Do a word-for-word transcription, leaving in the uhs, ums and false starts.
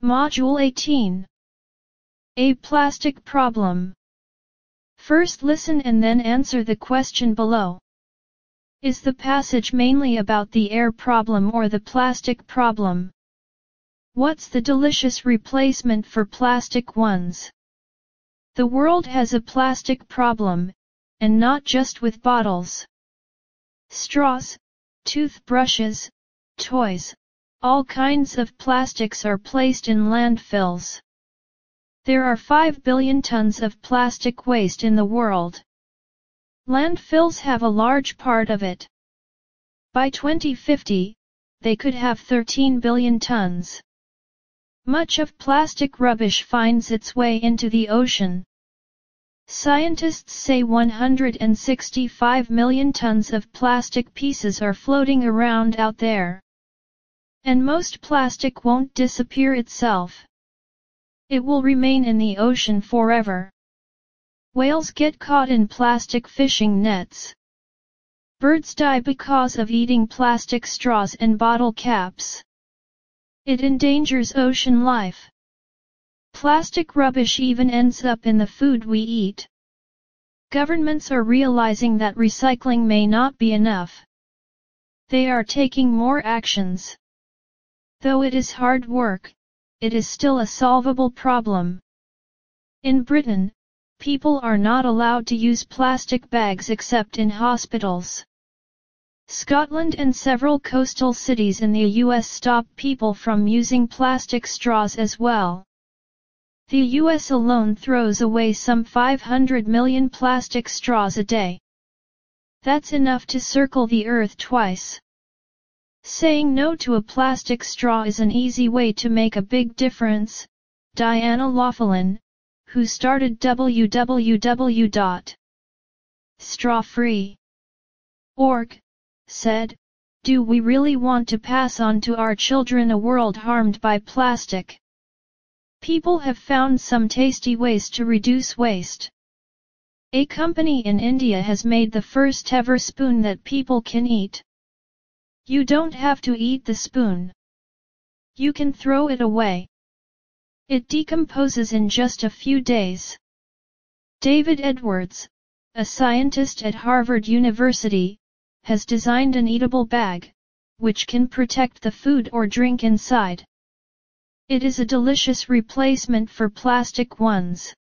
Module eighteen. A plastic problem. First listen and then answer the question below. Is the passage mainly about the air problem or the plastic problem? What's the delicious replacement for plastic ones? The world has a plastic problem, and not just with bottles. Straws, toothbrushes, toys, all kinds of plastics are placed in landfills. There are five billion tons of plastic waste in the world. Landfills have a large part of it. By twenty fifty, they could have thirteen billion tons. Much of plastic rubbish finds its way into the ocean. Scientists say one hundred sixty-five million tons of plastic pieces are floating around out there. And most plastic won't disappear itself. It will remain in the ocean forever. Whales get caught in plastic fishing nets. Birds die because of eating plastic straws and bottle caps. It endangers ocean life. Plastic rubbish even ends up in the food we eat. Governments are realizing that recycling may not be enough. They are taking more actions. Though it is hard work, it is still a solvable problem. In Britain, people are not allowed to use plastic bags except in hospitals. Scotland and several coastal cities in the U S stop people from using plastic straws as well. The U S alone throws away some five hundred million plastic straws a day. That's enough to circle the earth twice. Saying no to a plastic straw is an easy way to make a big difference, Diana Laughlin, who started w w w dot straw free dot org, said, "Do we really want to pass on to our children a world harmed by plastic? People have found some tasty ways to reduce waste. A company in India has made the first ever spoon that people can eat. You don't have to eat the spoon. You can throw it away. It decomposes in just a few days." David Edwards, a scientist at Harvard University, has designed an eatable bag, which can protect the food or drink inside. It is a delicious replacement for plastic ones.